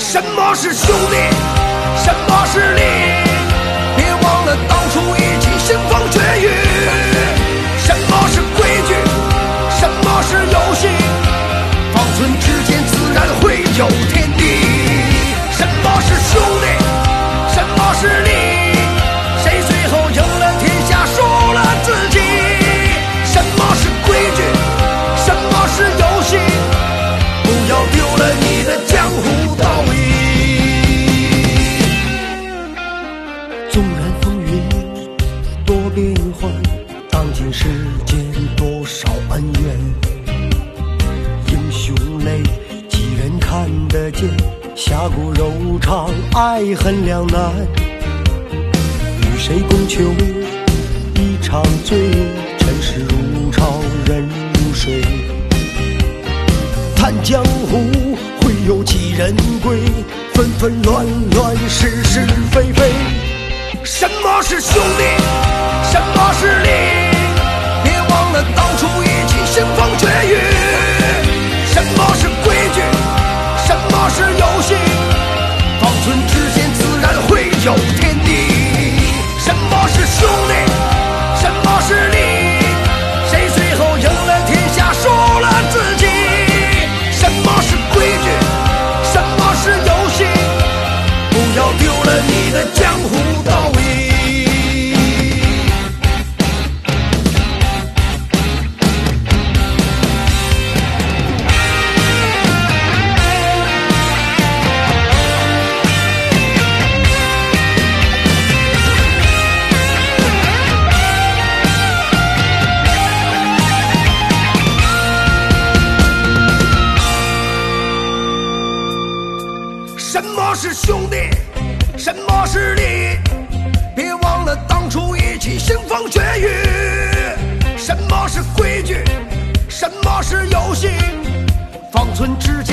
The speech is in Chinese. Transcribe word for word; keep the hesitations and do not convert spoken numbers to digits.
什么是兄弟？什么是利？别忘了当初一起腥风血雨。什么是规矩？什么是游戏？方寸之间自然会有天地。什么是兄弟？什么是利？谁最后赢了天下，输了自己？什么是规矩？什么是游戏？不要丢了你的江湖道义。纵然风云多变幻，当今世间多少恩怨，英雄泪几人看得见，侠骨柔肠爱恨两难，与谁共求一场醉，尘世如潮人如水，叹江湖会有几人归，纷纷乱乱是是非非。什么是兄弟？什么是利？别忘了当初一起腥风血雨。什么是规矩？什么是游戏？方寸之间自然会有天地。什么是兄弟？什么是利？谁最后赢了天下，输了自己？什么是规矩？什么是游戏？不要丢了你的江湖道义。什么是兄弟？什么是利？别忘了当初一起腥风血雨。什么是规矩？什么是游戏？方寸之间